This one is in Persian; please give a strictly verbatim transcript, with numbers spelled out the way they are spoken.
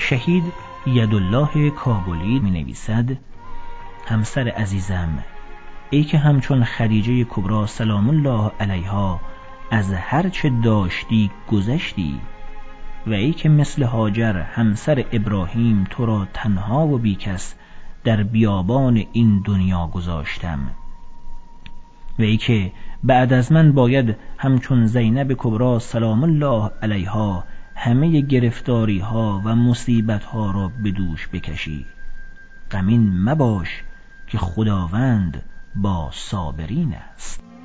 شهید یدالله کابلی می نویسد: همسر عزیزم، ای که همچون خدیجه کبری سلام الله علیها از هر چه داشتی گذشتی، و ای که مثل هاجر همسر ابراهیم تو را تنها و بیکس در بیابان این دنیا گذاشتم، و ای که بعد از من باید همچون زینب کبری سلام الله علیها همه گرفتاری ها و مصیبت ها را به دوش بکشی. غمین مباش که خداوند با صابرین است.